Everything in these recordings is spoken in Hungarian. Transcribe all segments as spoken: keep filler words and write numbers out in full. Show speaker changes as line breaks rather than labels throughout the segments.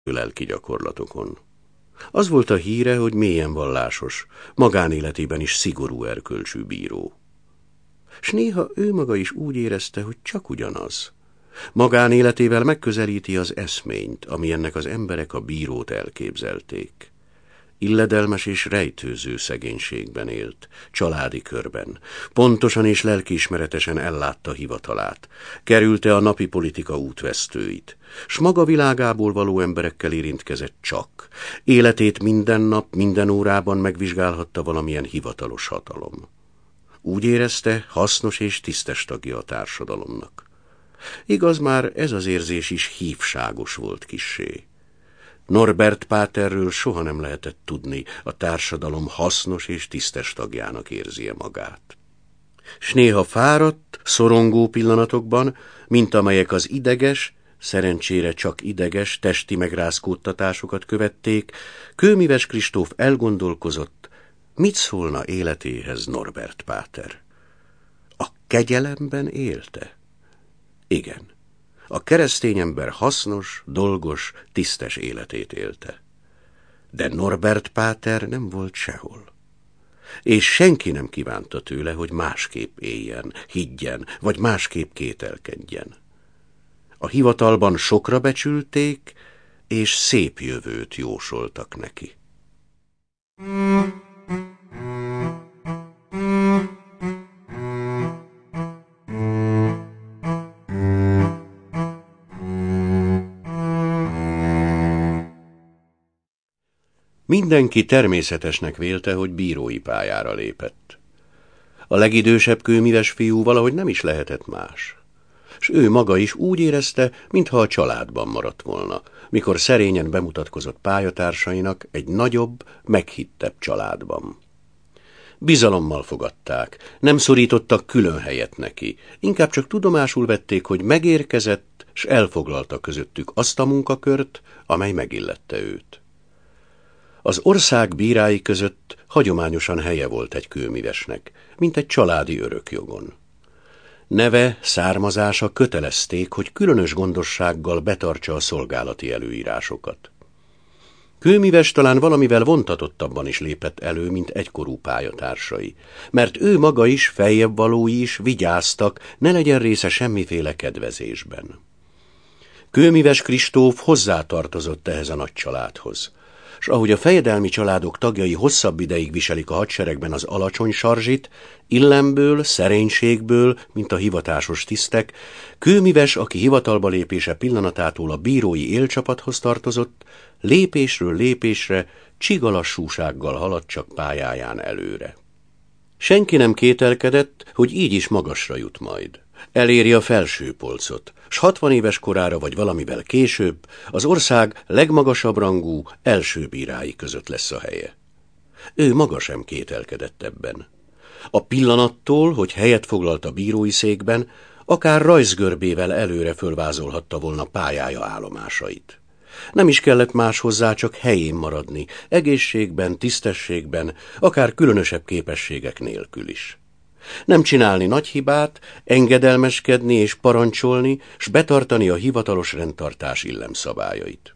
lelki gyakorlatokon. Az volt a híre, hogy mélyen vallásos, magánéletében is szigorú erkölcsű bíró. S néha ő maga is úgy érezte, hogy csak ugyanaz. Magánéletével megközelíti az eszményt, ami ennek az emberek a bírót elképzelték. Illedelmes és rejtőző szegénységben élt, családi körben, pontosan és lelkiismeretesen ellátta hivatalát, kerülte a napi politika útvesztőit, s maga világából való emberekkel érintkezett csak, életét minden nap, minden órában megvizsgálhatta valamilyen hivatalos hatalom. Úgy érezte, hasznos és tisztes tagja a társadalomnak. Igaz, már ez az érzés is hívságos volt kissé. Norbert Páterről soha nem lehetett tudni, a társadalom hasznos és tisztes tagjának érzi-e magát. S néha fáradt, szorongó pillanatokban, mint amelyek az ideges, szerencsére csak ideges, testi megrázkódtatásokat követték, Kőmíves Kristóf elgondolkozott, mit szólna életéhez Norbert Páter. A kegyelemben élte? Igen. A keresztény ember hasznos, dolgos, tisztes életét élte. De Norbert Páter nem volt sehol. És senki nem kívánta tőle, hogy másképp éljen, higgyen, vagy másképp kételkedjen. A hivatalban sokra becsülték, és szép jövőt jósoltak neki. Mindenki természetesnek vélte, hogy bírói pályára lépett. A legidősebb kőmíves fiú valahogy nem is lehetett más. S ő maga is úgy érezte, mintha a családban maradt volna, mikor szerényen bemutatkozott pályatársainak egy nagyobb, meghittebb családban. Bizalommal fogadták, nem szorítottak külön helyet neki, inkább csak tudomásul vették, hogy megérkezett, s elfoglalta közöttük azt a munkakört, amely megillette őt. Az ország bírái között hagyományosan helye volt egy kőmívesnek, mint egy családi örökjogon. Neve, származása kötelezték, hogy különös gondossággal betartsa a szolgálati előírásokat. Kőmíves talán valamivel vontatottabban is lépett elő, mint egykorú pályatársai, mert ő maga is, feljebb valói is vigyáztak, ne legyen része semmiféle kedvezésben. Kőmíves Kristóf hozzátartozott ehhez a nagy családhoz, s ahogy a fejedelmi családok tagjai hosszabb ideig viselik a hadseregben az alacsony sarzsit, illemből, szerénységből, mint a hivatásos tisztek, Kőmíves, aki hivatalba lépése pillanatától a bírói élcsapathoz tartozott, lépésről lépésre csigalassúsággal haladt csak pályáján előre. Senki nem kételkedett, hogy így is magasra jut majd. Eléri a felső polcot, s hatvan éves korára vagy valamivel később az ország legmagasabb rangú első bírái között lesz a helye. Ő maga sem kételkedett ebben. A pillanattól, hogy helyet foglalt a bírói székben, akár rajzgörbével előre fölvázolhatta volna pályája állomásait. Nem is kellett más hozzá, csak helyén maradni, egészségben, tisztességben, akár különösebb képességek nélkül is. Nem csinálni nagy hibát, engedelmeskedni és parancsolni, s betartani a hivatalos rendtartás illemszabályait.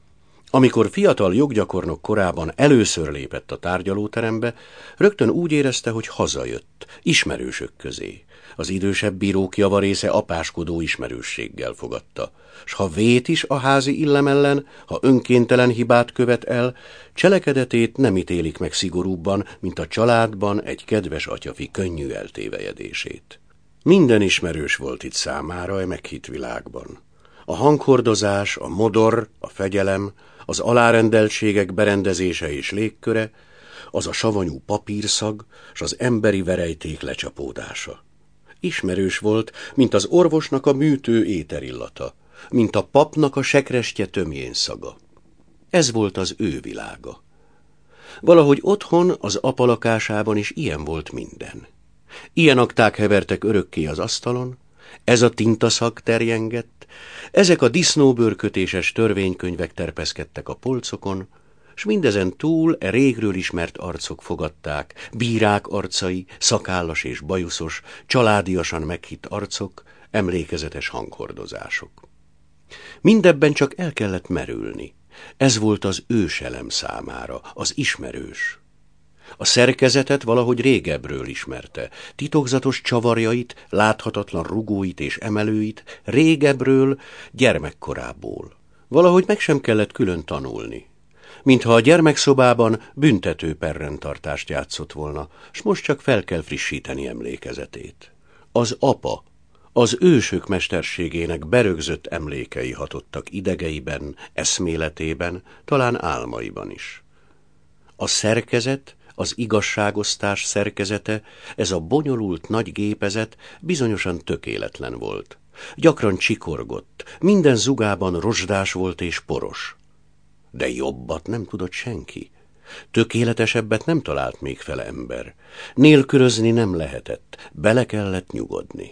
Amikor fiatal joggyakornok korában először lépett a tárgyalóterembe, rögtön úgy érezte, hogy hazajött, ismerősök közé. Az idősebb bírók javarésze apáskodó ismerősséggel fogadta, s ha vét is a házi illem ellen, ha önkéntelen hibát követ el, cselekedetét nem ítélik meg szigorúbban, mint a családban egy kedves atyafi könnyű eltévejedését. Minden ismerős volt itt számára e meghitt világban. A hanghordozás, a modor, a fegyelem, az alárendeltségek berendezése és légköre, az a savanyú papírszag, s az emberi verejték lecsapódása. Ismerős volt, mint az orvosnak a műtő éterillata, mint a papnak a sekrestye tömjén szaga. Ez volt az ő világa. Valahogy otthon, az apa lakásában is ilyen volt minden. Ilyen akták hevertek örökké az asztalon, ez a tintaszag terjengett, ezek a disznóbőrkötéses törvénykönyvek terpeszkedtek a polcokon, s mindezen túl e régről ismert arcok fogadták, bírák arcai, szakállas és bajuszos, családiasan meghitt arcok, emlékezetes hanghordozások. Mindebben csak el kellett merülni, Ez volt az őselem számára, az ismerős. A szerkezetet valahogy régebbről ismerte, titokzatos csavarjait, láthatatlan rugóit és emelőit régebbről, gyermekkorából. Valahogy meg sem kellett külön tanulni. Mintha a gyermekszobában büntető perrendtartást játszott volna, s most csak fel kell frissíteni emlékezetét. Az apa, az ősök mesterségének berögzött emlékei hatottak idegeiben, eszméletében, talán álmaiban is. A szerkezet, az igazságosztás szerkezete, ez a bonyolult nagy gépezet bizonyosan tökéletlen volt. Gyakran csikorgott, minden zugában rozsdás volt és poros. De jobbat nem tudott senki. Tökéletesebbet nem talált még fel ember. Nélkülözni nem lehetett, bele kellett nyugodni.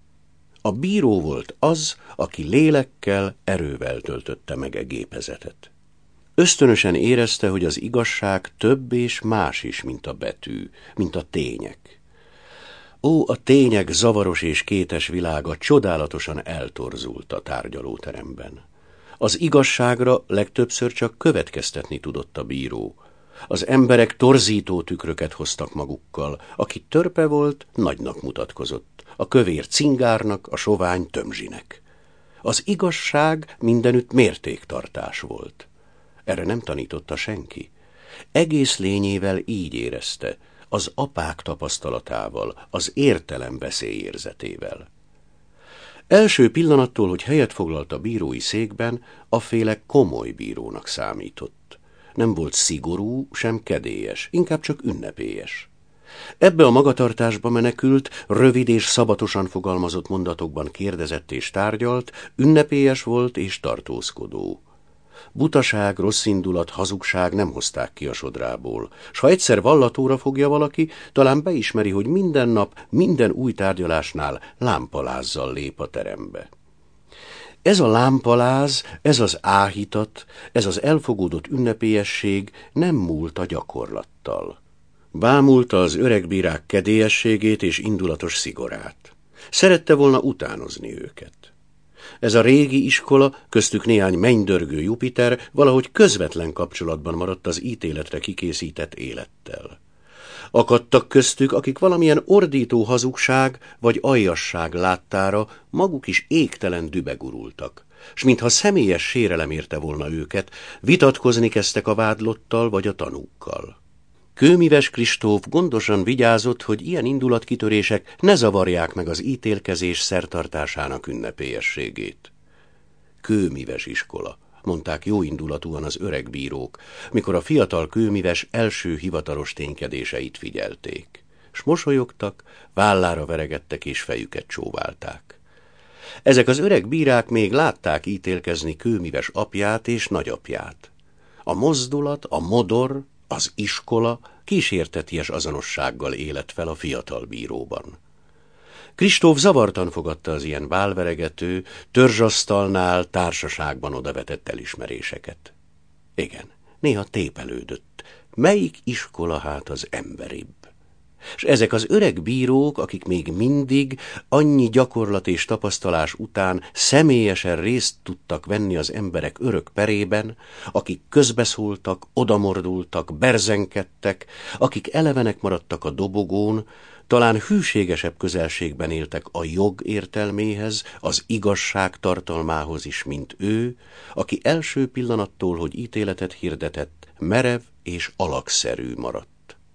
A bíró volt az, aki lélekkel, erővel töltötte meg e gépezetet. Ösztönösen érezte, hogy az igazság több és más is, mint a betű, mint a tények. Ó, a tények zavaros és kétes világa csodálatosan eltorzult a tárgyalóteremben. Az igazságra legtöbbször csak következtetni tudott a bíró. Az emberek torzító tükröket hoztak magukkal, aki törpe volt, nagynak mutatkozott, a kövér cingárnak, a sovány tömzsinek. Az igazság mindenütt mértéktartás volt. Erre nem tanította senki. Egész lényével így érezte, az apák tapasztalatával, az értelem veszélyérzetével. Első pillanattól, hogy helyet foglalt a bírói székben, aféle komoly bírónak számított. Nem volt szigorú, sem kedélyes, inkább csak ünnepélyes. Ebbe a magatartásba menekült, rövid és szabatosan fogalmazott mondatokban kérdezett és tárgyalt, ünnepélyes volt és tartózkodó. Butaság, rosszindulat, hazugság nem hozták ki a sodrából, s ha egyszer vallatóra fogja valaki, talán beismeri, hogy minden nap, minden új tárgyalásnál lámpalázzal lép a terembe. Ez a lámpaláz, ez az áhítat, ez az elfogódott ünnepélyesség nem múlt a gyakorlattal. Bámulta az öreg bírák kedélyességét és indulatos szigorát. Szerette volna utánozni őket. Ez a régi iskola, köztük néhány mennydörgő Jupiter valahogy közvetlen kapcsolatban maradt az ítéletre kikészített élettel. Akadtak köztük, akik valamilyen ordító hazugság vagy aljasság láttára maguk is égtelen dübe gurultak, s mintha személyes sérelem érte volna őket, vitatkozni kezdtek a vádlottal vagy a tanúkkal. Kőmíves Kristóf gondosan vigyázott, hogy ilyen indulatkitörések ne zavarják meg az ítélkezés szertartásának ünnepélyességét. Kőmíves iskola, mondták jóindulatúan az öreg bírók, mikor a fiatal kőmíves első hivatalos ténykedéseit figyelték, s mosolyogtak, vállára veregettek és fejüket csóválták. Ezek az öreg bírák még látták ítélkezni kőmíves apját és nagyapját. A mozdulat, a modor, az iskola kísérteties azonossággal élet fel a fiatal bíróban. Kristóf zavartan fogadta az ilyen válveregető, törzsasztalnál, társaságban odavetett elismeréseket. Igen, néha tépelődött. Melyik iskola hát az emberibb? És ezek az öreg bírók, akik még mindig annyi gyakorlat és tapasztalás után személyesen részt tudtak venni az emberek örök perében, akik közbeszóltak, odamordultak, berzenkedtek, akik elevenek maradtak a dobogón, talán hűségesebb közelségben éltek a jog értelméhez, az igazság tartalmához is, mint ő, aki első pillanattól, hogy ítéletet hirdetett, merev és alakszerű maradt.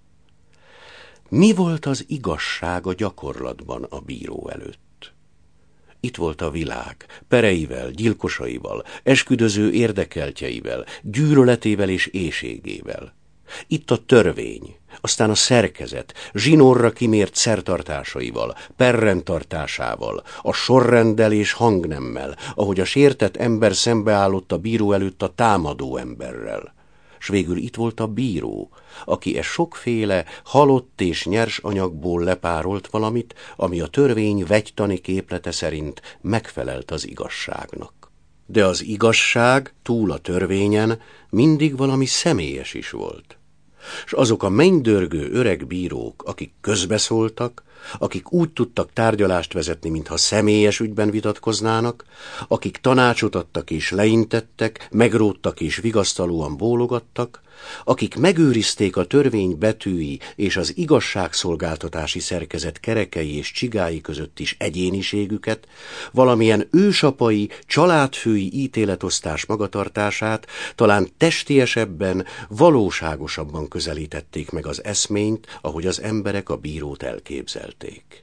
Mi volt az igazság a gyakorlatban a bíró előtt? Itt volt a világ, pereivel, gyilkosaival, esküdöző érdekeltjeivel, gyűlöletével és éhségével. Itt a törvény, aztán a szerkezet, zsinórra kimért szertartásaival, perrendtartásával, a sorrenddel és hangnemmel, ahogy a sértett ember szembeállott a bíró előtt a támadó emberrel. S végül itt volt a bíró, aki e sokféle halott és nyers anyagból lepárolt valamit, ami a törvény vegytani képlete szerint megfelelt az igazságnak. De az igazság túl a törvényen mindig valami személyes is volt. s azok a mennydörgő öreg bírók, akik közbeszóltak, akik úgy tudtak tárgyalást vezetni, mintha személyes ügyben vitatkoznának, akik tanácsot adtak és leintettek, megróttak és vigasztalóan bólogattak, akik megőrizték a törvény betűi és az igazságszolgáltatási szerkezet kerekei és csigái között is egyéniségüket, valamilyen ősapai, családfői ítéletosztás magatartását talán testiesebben, valóságosabban közelítették meg az eszményt, ahogy az emberek a bírót elképzelték.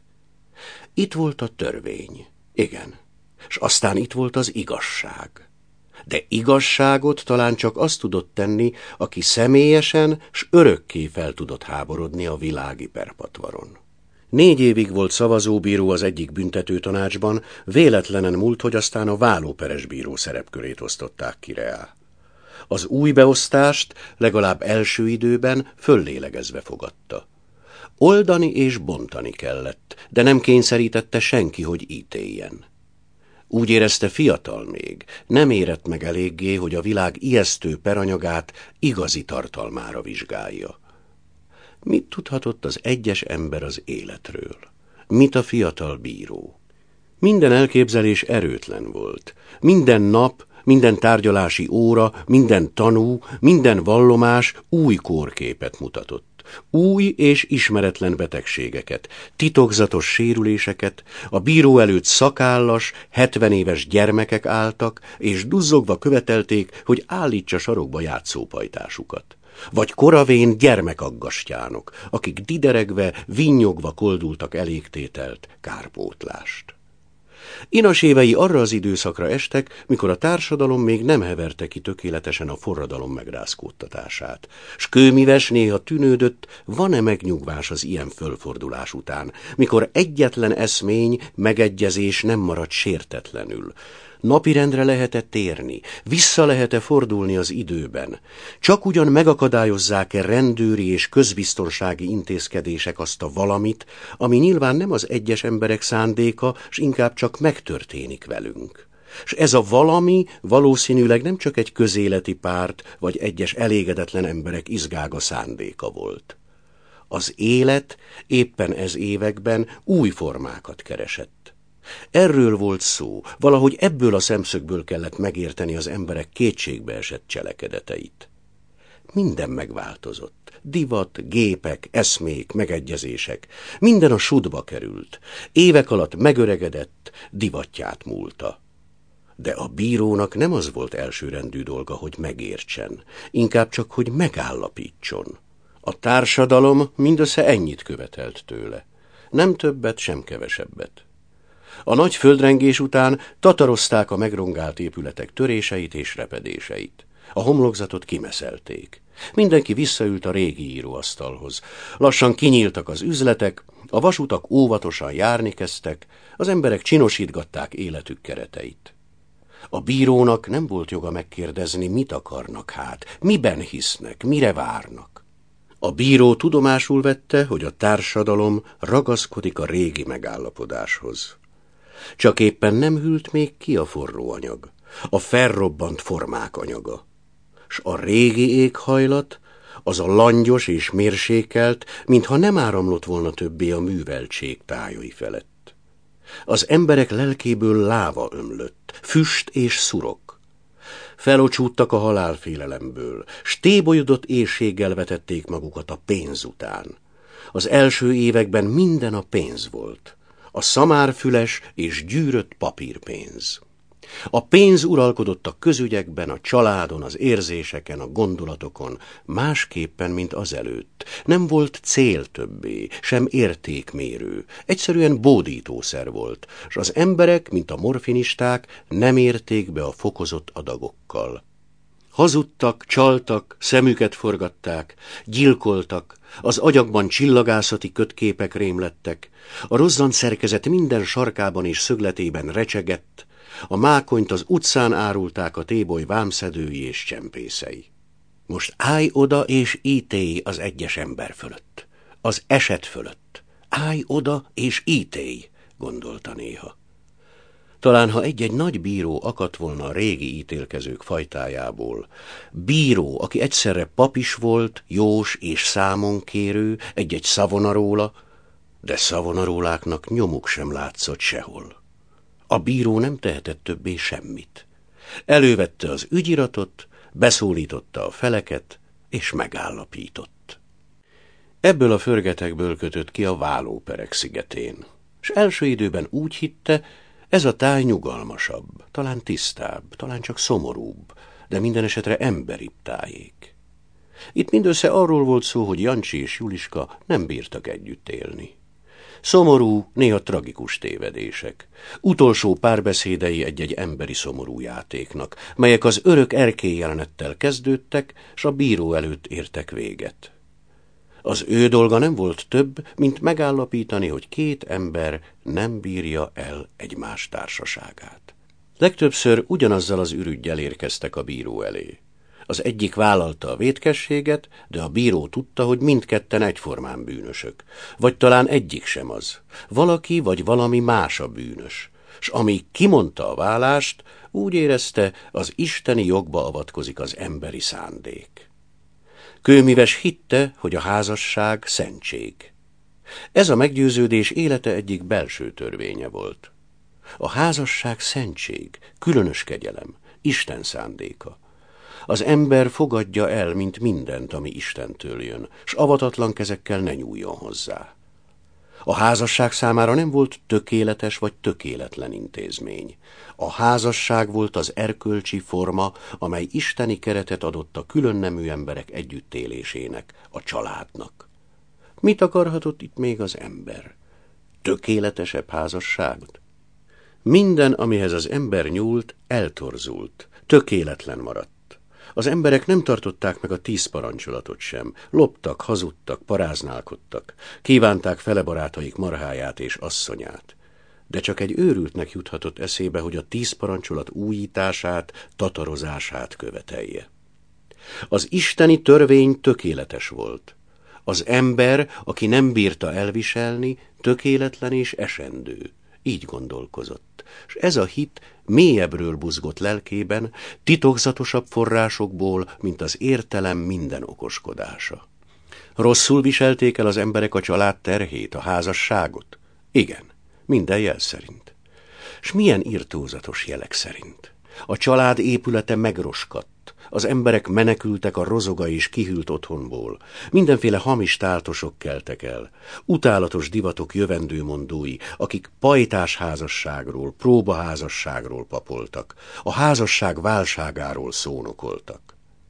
Itt volt a törvény, igen, s aztán itt volt az igazság. De igazságot talán csak azt tudott tenni, aki személyesen s örökké fel tudott háborodni a világi perpatvaron. Négy évig volt szavazóbíró az egyik büntetőtanácsban, véletlenen múlt, hogy aztán a vállóperes bíró szerepkörét osztották ki reá. Az új beosztást legalább első időben föllélegezve fogadta. Oldani és bontani kellett, de nem kényszerítette senki, hogy ítéljen. Úgy érezte, fiatal még, nem érett meg eléggé, hogy a világ ijesztő peranyagát igazi tartalmára vizsgálja. Mit tudhatott az egyes ember az életről? Mit a fiatal bíró? Minden elképzelés erőtlen volt. Minden nap, minden tárgyalási óra, minden tanú, minden vallomás új kórképet mutatott. Új és ismeretlen betegségeket, titokzatos sérüléseket, a bíró előtt szakállas, hetven éves gyermekek álltak, és duzzogva követelték, hogy állítsa sarokba játszópajtásukat. Vagy koravén gyermekaggastyánok, akik dideregve, vinnyogva koldultak elégtételt, kárpótlást. Inas évei arra az időszakra estek, mikor a társadalom még nem heverte ki tökéletesen a forradalom megrázkódtatását, s kőmives néha tűnődött, van-e megnyugvás az ilyen fölfordulás után, mikor egyetlen eszmény, megegyezés nem maradt sértetlenül. Napirendre lehet-e térni, vissza lehet-e fordulni az időben? Csak ugyan megakadályozzák-e rendőri és közbiztonsági intézkedések azt a valamit, ami nyilván nem az egyes emberek szándéka, s inkább csak megtörténik velünk. S ez a valami valószínűleg nem csak egy közéleti párt, vagy egyes elégedetlen emberek izgága szándéka volt. Az élet éppen ez években új formákat keresett. Erről volt szó, valahogy ebből a szemszögből kellett megérteni az emberek kétségbeesett cselekedeteit. Minden megváltozott. Divat, gépek, eszmék, megegyezések. Minden a sudba került. Évek alatt megöregedett, divatját múlta. De a bírónak nem az volt elsőrendű dolga, hogy megértsen, inkább csak, hogy megállapítson. A társadalom mindössze ennyit követelt tőle. Nem többet, sem kevesebbet. A nagy földrengés után tatarozták a megrongált épületek töréseit és repedéseit. A homlokzatot kimeszelték. Mindenki visszaült a régi íróasztalhoz. Lassan kinyíltak az üzletek, a vasutak óvatosan járni kezdtek, az emberek csinosítgatták életük kereteit. A bírónak nem volt joga megkérdezni, mit akarnak hát, miben hisznek, mire várnak. A bíró tudomásul vette, hogy a társadalom ragaszkodik a régi megállapodáshoz. Csak éppen nem hűlt még ki a forró anyag, a felrobbant formák anyaga. S a régi éghajlat, az a langyos és mérsékelt, mintha nem áramlott volna többé a műveltség tájai felett. Az emberek lelkéből láva ömlött, füst és szurok. Felocsúttak a halálfélelemből, s tébolyodott éhséggel vetették magukat a pénz után. Az első években minden a pénz volt. A szamárfüles és gyűrött papírpénz. A pénz uralkodott a közügyekben, a családon, az érzéseken, a gondolatokon, másképpen, mint azelőtt. Nem volt cél többé, sem értékmérő, egyszerűen bódítószer volt, s az emberek, mint a morfinisták, nem érték be a fokozott adagokkal. Hazudtak, csaltak, szemüket forgatták, gyilkoltak, az agyakban csillagászati kötképek rémlettek, a rozzant szerkezet minden sarkában és szögletében recsegett, a mákonyt az utcán árulták a téboly vámszedői és csempészei. Most állj oda és ítélj az egyes ember fölött, az eset fölött. Állj oda és ítélj, gondolta néha. Talán ha egy-egy nagy bíró akadt volna a régi ítélkezők fajtájából, bíró, aki egyszerre pap is volt, jós és számonkérő, egy-egy Savonarola, de Savonaroláknak nyomuk sem látszott sehol. A bíró nem tehetett többé semmit. Elővette az ügyiratot, beszólította a feleket, és megállapított. Ebből a förgetekből kötött ki a Vállóperek szigetén, és első időben úgy hitte, ez a táj nyugalmasabb, talán tisztább, talán csak szomorúbb, de minden esetre emberibb tájék. Itt mindössze arról volt szó, hogy Jancsi és Juliska nem bírtak együtt élni. Szomorú, néha tragikus tévedések, utolsó párbeszédei egy-egy emberi szomorú játéknak, melyek az örök erkélyjelenettel kezdődtek, s a bíró előtt értek véget. Az ő dolga nem volt több, mint megállapítani, hogy két ember nem bírja el egymás társaságát. Legtöbbször ugyanazzal az ürüggyel érkeztek a bíró elé. Az egyik vállalta a vétkességet, de a bíró tudta, hogy mindketten egyformán bűnösök. Vagy talán egyik sem az. Valaki vagy valami más a bűnös. S amíg kimondta a vállást, úgy érezte, az isteni jogba avatkozik az emberi szándék. Kőmíves hitte, hogy a házasság szentség. Ez a meggyőződés élete egyik belső törvénye volt. A házasság szentség, különös kegyelem, Isten szándéka. Az ember fogadja el, mint mindent, ami Istentől jön, s avatatlan kezekkel ne nyúljon hozzá. A házasság számára nem volt tökéletes vagy tökéletlen intézmény. A házasság volt az erkölcsi forma, amely isteni keretet adott a különnemű emberek együttélésének, a családnak. Mit akarhatott itt még az ember? Tökéletesebb házasságot? Minden, amihez az ember nyúlt, eltorzult, tökéletlen maradt. Az emberek nem tartották meg a tíz parancsolatot sem. Loptak, hazudtak, paráználkodtak. Kívánták fele barátaik marháját és asszonyát. De csak egy őrültnek juthatott eszébe, hogy a tíz parancsolat újítását, tatarozását követelje. Az isteni törvény tökéletes volt. Az ember, aki nem bírta elviselni, tökéletlen és esendő. Így gondolkozott, és ez a hit mélyebbről buzgott lelkében, titokzatosabb forrásokból, mint az értelem minden okoskodása. Rosszul viselték el az emberek a család terhét, a házasságot? Igen, minden jel szerint. S milyen irtózatos jelek szerint? A család épülete megroskadt, az emberek menekültek a rozoga és kihűlt otthonból, mindenféle hamis táltosok keltek el, utálatos divatok jövendőmondói, akik pajtás házasságról, próbaházasságról papoltak, a házasság válságáról szónokoltak.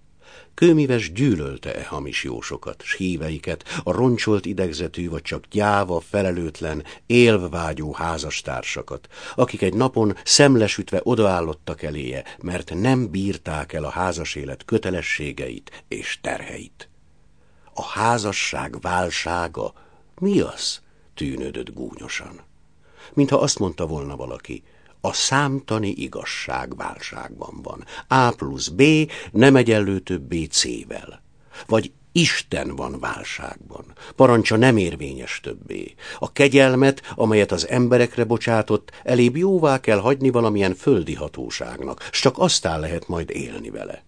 Kőmíves gyűlölte e hamis jósokat, s híveiket, a roncsolt idegzetű vagy csak gyáva, felelőtlen, élvvágyó házastársakat, akik egy napon szemlesütve odaállottak eléje, mert nem bírták el a házasélet kötelességeit és terheit. A házasság válsága mi az? Tűnődött gúnyosan. Mintha azt mondta volna valaki, a számtani igazság válságban van. A plusz B nem egyenlő többé C-vel. Vagy Isten van válságban. Parancsa nem érvényes többé. A kegyelmet, amelyet az emberekre bocsátott, elébb jóvá kell hagyni valamilyen földi hatóságnak, s csak aztán lehet majd élni vele.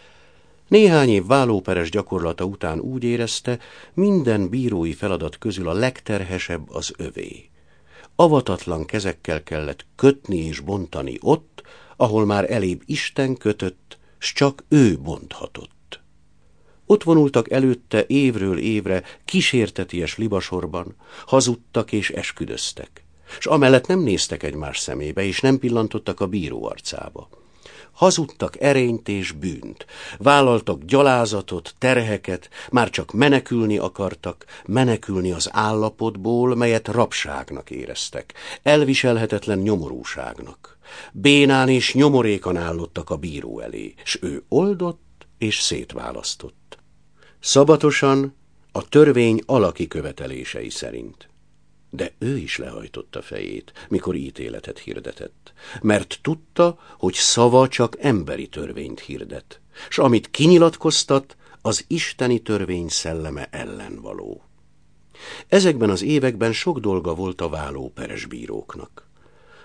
Néhány év vállóperes gyakorlata után úgy érezte, minden bírói feladat közül a legterhesebb az övé. Avatatlan kezekkel kellett kötni és bontani ott, ahol már elébb Isten kötött, s csak ő bonthatott. Ott vonultak előtte évről évre kísérteties libasorban, hazudtak és esküdöztek, s amellett nem néztek egymás szemébe, és nem pillantottak a bíró arcába. Hazudtak erényt és bűnt, vállaltak gyalázatot, terheket, már csak menekülni akartak, menekülni az állapotból, melyet rabságnak éreztek, elviselhetetlen nyomorúságnak. Bénán és nyomorékan állottak a bíró elé, s ő oldott és szétválasztott. Szabatosan, a törvény alaki követelései szerint. De ő is lehajtotta fejét, mikor ítéletet hirdetett, mert tudta, hogy szava csak emberi törvényt hirdet, s amit kinyilatkoztat, az isteni törvény szelleme ellen való. Ezekben az években sok dolga volt a vállóperes bíróknak.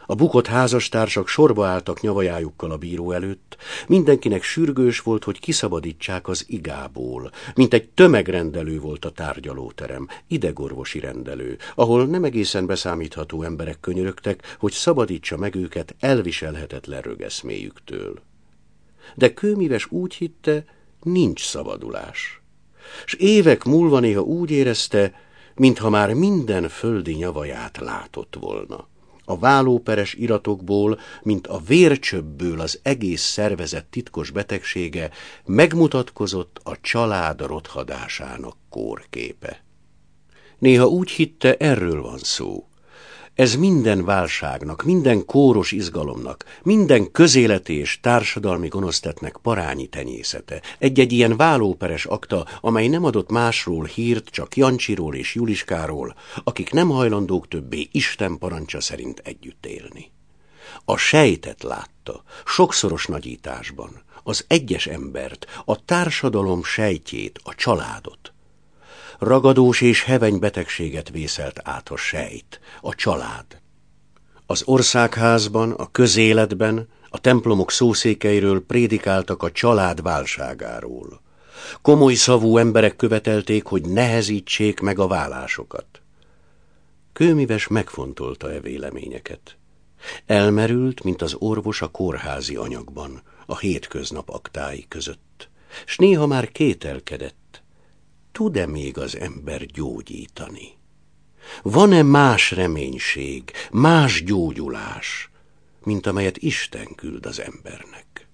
A bukott házastársak sorba álltak nyavajájukkal a bíró előtt, mindenkinek sürgős volt, hogy kiszabadítsák az igából, mint egy tömegrendelő volt a tárgyalóterem, idegorvosi rendelő, ahol nem egészen beszámítható emberek könyörögtek, hogy szabadítsa meg őket elviselhetetlen rögeszméjüktől. De Kőmíves úgy hitte, nincs szabadulás. S évek múlva néha úgy érezte, mintha már minden földi nyavaját látott volna. A vállóperes iratokból, mint a vércsöpből az egész szervezet titkos betegsége megmutatkozott a család rothadásának kórképe. Néha úgy hitte, erről van szó. Ez minden válságnak, minden kóros izgalomnak, minden közéleti és társadalmi gonosztettnek parányi tenyészete. Egy-egy ilyen vállóperes akta, amely nem adott másról hírt, csak Jancsiról és Juliskáról, akik nem hajlandók többé Isten parancsa szerint együtt élni. A sejtet látta, sokszoros nagyításban, az egyes embert, a társadalom sejtjét, a családot. Ragadós és heveny betegséget vészelt át a sejt, a család. Az országházban, a közéletben, a templomok szószékeiről prédikáltak a család válságáról. Komoly szavú emberek követelték, hogy nehezítsék meg a vállásokat. Kőmíves megfontolta e véleményeket. Elmerült, mint az orvos a kórházi anyagban, a hétköznap aktái között, s néha már kételkedett. Tud-e még az ember gyógyítani? Van-e más reménység, más gyógyulás, mint amelyet Isten küld az embernek?